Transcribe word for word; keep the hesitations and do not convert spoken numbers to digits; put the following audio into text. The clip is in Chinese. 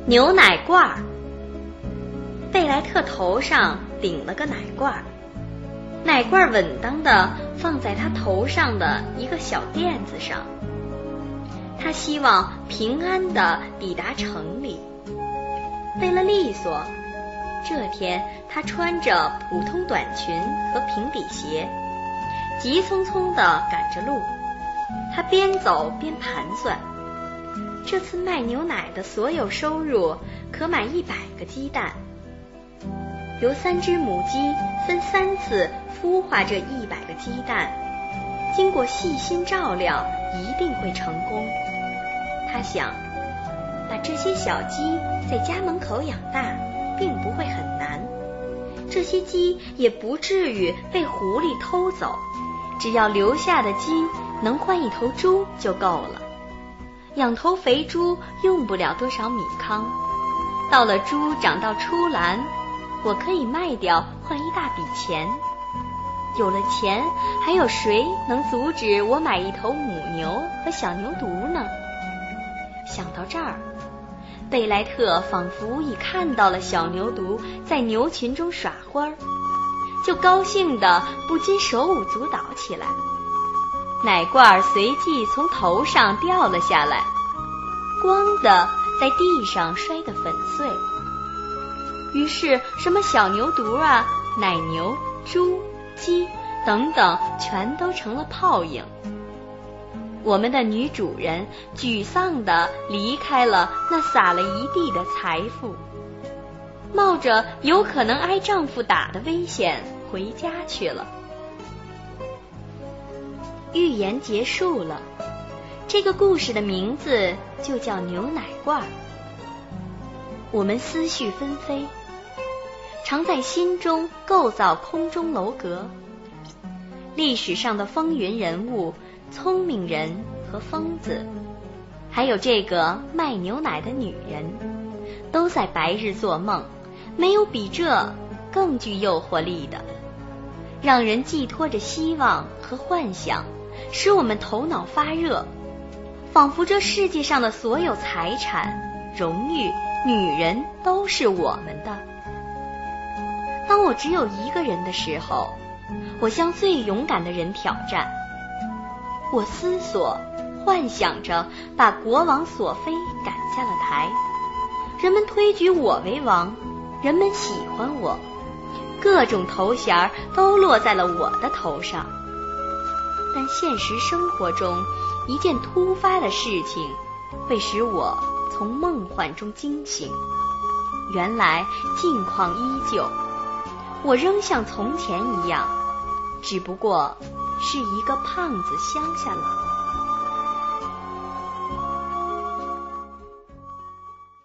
牛奶罐儿。贝莱特头上顶了个奶罐儿，奶罐稳当地放在他头上的一个小垫子上。他希望平安地抵达城里。为了利索，这天他穿着普通短裙和平底鞋，急匆匆地赶着路。他边走边盘算，这次卖牛奶的所有收入可买一百个鸡蛋，由三只母鸡分三次孵化这一百个鸡蛋，经过细心照料，一定会成功。他想，把这些小鸡在家门口养大，并不会很难。这些鸡也不至于被狐狸偷走，只要留下的鸡能换一头猪就够了。养头肥猪用不了多少米糠，到了猪长到出栏，我可以卖掉换一大笔钱。有了钱，还有谁能阻止我买一头母牛和小牛犊呢？想到这儿，贝莱特仿佛已看到了小牛犊在牛群中耍欢儿，就高兴得不禁手舞足蹈起来。奶罐随即从头上掉了下来，咣的在地上摔得粉碎。于是什么小牛犊啊、奶牛、猪、鸡等等全都成了泡影。我们的女主人沮丧地离开了那撒了一地的财富，冒着有可能挨丈夫打的危险回家去了。寓言结束了，这个故事的名字就叫牛奶罐。我们思绪纷飞，常在心中构造空中楼阁。历史上的风云人物，聪明人和疯子，还有这个卖牛奶的女人，都在白日做梦，没有比这更具诱惑力的，让人寄托着希望和幻想，使我们头脑发热，仿佛这世界上的所有财产、荣誉、女人都是我们的。当我只有一个人的时候，我向最勇敢的人挑战。我思索，幻想着把国王索菲赶下了台，人们推举我为王，人们喜欢我，各种头衔都落在了我的头上。但现实生活中，一件突发的事情会使我从梦幻中惊醒。原来境况依旧，我仍像从前一样，只不过是一个胖子乡下佬。